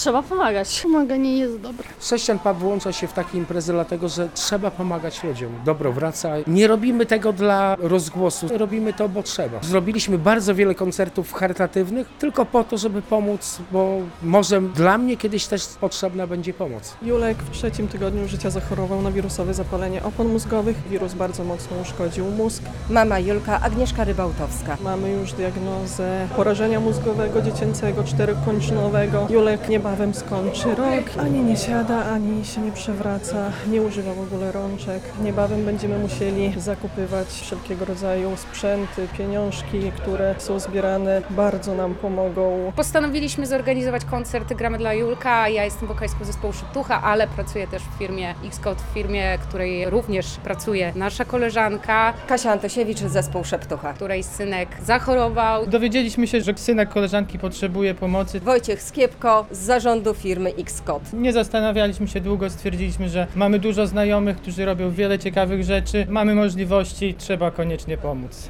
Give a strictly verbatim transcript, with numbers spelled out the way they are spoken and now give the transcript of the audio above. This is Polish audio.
Trzeba pomagać. Pomaganie jest dobre. Sześcian Pub włącza się w takie imprezy dlatego, że trzeba pomagać ludziom. Dobro wraca. Nie robimy tego dla rozgłosu, robimy to, bo trzeba. Zrobiliśmy bardzo wiele koncertów charytatywnych tylko po to, żeby pomóc, bo może dla mnie kiedyś też potrzebna będzie pomoc. Julek w trzecim tygodniu życia zachorował na wirusowe zapalenie opon mózgowych. Wirus bardzo mocno uszkodził mózg. Mama Julka, Agnieszka Rybałtowska. Mamy już diagnozę porażenia mózgowego dziecięcego czterokończynowego. Julek niebawem skończy rok. Ani nie siada, ani się nie przewraca, nie używa w ogóle rączek. Niebawem będziemy musieli zakupywać wszelkiego rodzaju sprzęty, pieniążki, które są zbierane, bardzo nam pomogą. Postanowiliśmy zorganizować koncert Gramy dla Julka. Ja jestem wokalistką zespołu Szeptucha, ale pracuję też w firmie X-Code, w firmie, w której również pracuje nasza koleżanka, Kasia Antosiewicz, zespół Szeptucha. której synek zachorował. Dowiedzieliśmy się, że synek koleżanki potrzebuje pomocy. Wojciech Skiepko z zarządu firmy X-Code. Nie zastanawialiśmy się długo, stwierdziliśmy, że mamy dużo znajomych, którzy robią wiele ciekawych rzeczy, mamy możliwości, trzeba koniecznie pomóc.